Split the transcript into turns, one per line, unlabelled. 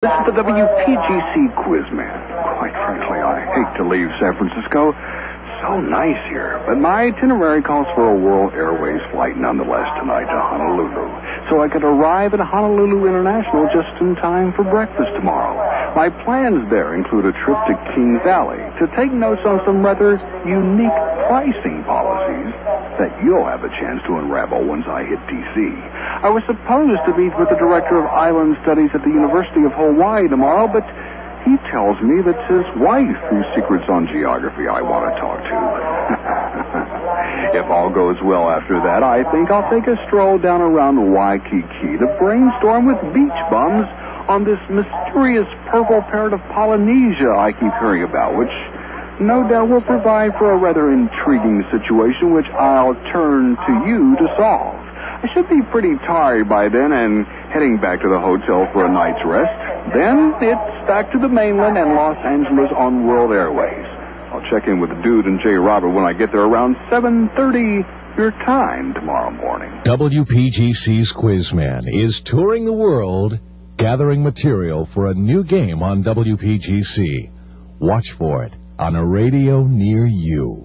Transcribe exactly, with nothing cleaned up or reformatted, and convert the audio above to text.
This is the W P G C Quizman. Quite frankly, I hate to leave San Francisco. So nice here. But my itinerary calls for a World Airways flight nonetheless tonight to Honolulu. So I could arrive at Honolulu International just in time for breakfast tomorrow. My plans there include a trip to Kings Alley to take notes on some rather unique pricing policies that you'll have a chance to unravel once I hit D C. I was supposed to meet with the director of island studies at the University of Hawaii tomorrow, but he tells me that's his wife whose secrets on geography I want to talk to. If all goes well after that, I think I'll take a stroll down around Waikiki to brainstorm with beach bums on this mysterious purple parrot of Polynesia I keep hearing about, which no doubt will provide for a rather intriguing situation which I'll turn to you to solve. I should be pretty tired by then and heading back to the hotel for a night's rest. Then it's back to the mainland and Los Angeles on World Airways. I'll check in with Dude and Jay Robert when I get there around seven thirty your time tomorrow morning.
W P G C's Quizman is touring the world, gathering material for a new game on W P G C. Watch for it on a radio near you.